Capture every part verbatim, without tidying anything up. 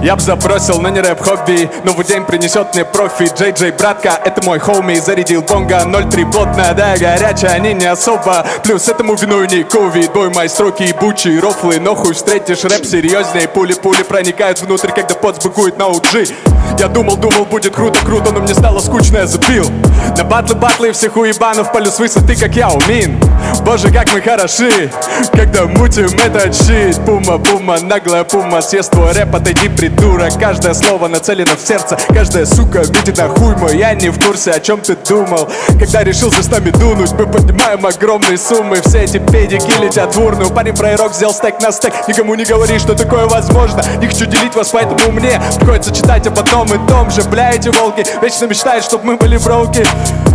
Я б забросил, но не рэп-хобби. Новый день принесет мне профи. Джей Джей, братка, это мой хоуми. Зарядил бонга, ноль три плотная, да, горячая, они не особо. Плюс этому виной не ковид. Бой мои строки ебучие, рофлы. Но хуй встретишь рэп серьезней. Пули-пули проникают внутрь, когда пот сбыкует на уджи. Я думал, думал, будет круто-круто, но мне стало скучно, я забил. На батлы-батлы всех уебанов полю с высоты, как я умин. Боже, как мы хороши, когда мутим этот щит. Пума-пума, наглая пума, съест твой рэп, отойди, придурок. Каждое слово нацелено в сердце, каждая сука метит на хуй мой. Я не в курсе, о чем ты думал, когда решился с нами дунуть. Мы поднимаем огромные суммы, все эти педики летят в урну. Парень пророк взял стек на стек, никому не говори, что такое возможно. Не хочу делить вас, поэтому мне приходится читать об одном и том же. Бля, эти волки вечно мечтают, чтоб мы были броуки.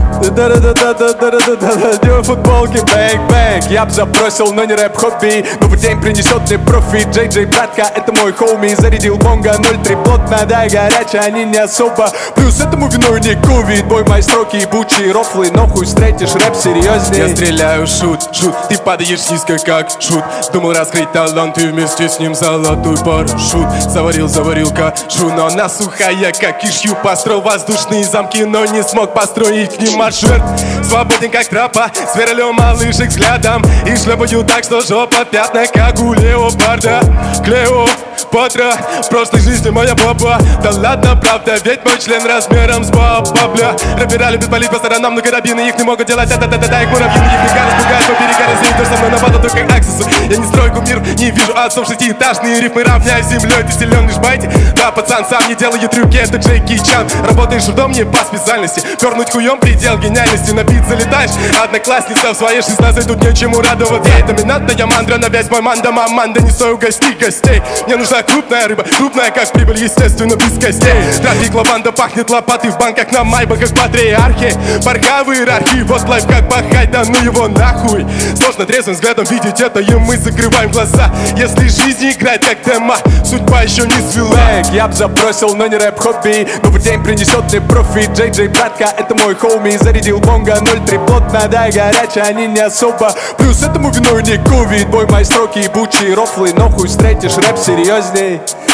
Да-да-да-да-да-да-да-да-да, футболки, бэнг-бэнг. Я б забросил, но не рэп-хобби. Новый день принесет мне профит. Джей Джей, братка, это мой хоуми. Зарядил бонга, ноль три плотная, да, горячая, они не особо. Плюс этому виной не ковид. Бой мои строки ебучие, рофлы. Но хуй встретишь рэп серьезней. Я стреляю, шут, шут, ты падаешь низко, как шут. Думал раскрыть талант и вместе с ним золотой парашют. Заварил, заварил кашу, но она сухая, как ишью. Построил воздушные замки, но не смог построить к ним маршрут. Свободен, как тропа, сверлю малышек взглядом и шлепаю так, что жопа пятна, как у леопарда. Клео, Патра, в прошлой жизни моя папа. Да ладно, правда, ведь мой член размером с баба, бля. Рэпера любят палить по сторонам, но карабины их не могут делать. Да-да-да-да, их муравьины, их не гары, спугают, по перегаре. Заедешь со мной на батл, только аксессу. Я не строю кумир, не вижу отцов шестиэтажные рифмы, равняй с землей. Ты силен лишь байте, да, пацан, сам не делаю трюки, это Джеки Чан. Работаешь в дом не по специальности, пернуть хуем предел гениальности. На бит залетаешь, одноклассница в своей шестнадцать, тут нечему радоваться. Я доминантная мандра, на весь мой манда, маманда, не стою гостей, гостей. Мне нужна крупная рыба, крупная как прибыль, естественно, без костей. Трафик лаванда, пахнет лопатой в банках на майбах, как патриархи. Порха в иерархии, вот лайф как пахать, да ну его нахуй. Сложно трезвым взглядом видеть это, и мы закрываем глаза. Если жизнь играет как тема, судьба еще не свела. Бэнг, я б забросил, но не рэп-хобби. Новый день принесет мне профит. Джей Джей, братка, это мой хоуми. Зарядил бонга, ноль три плотная, да, горячая, они не особо. Плюс этому виной не ковид. Бой мои строки ебучие, рофлы. Но хуй встретишь рэп серьезней.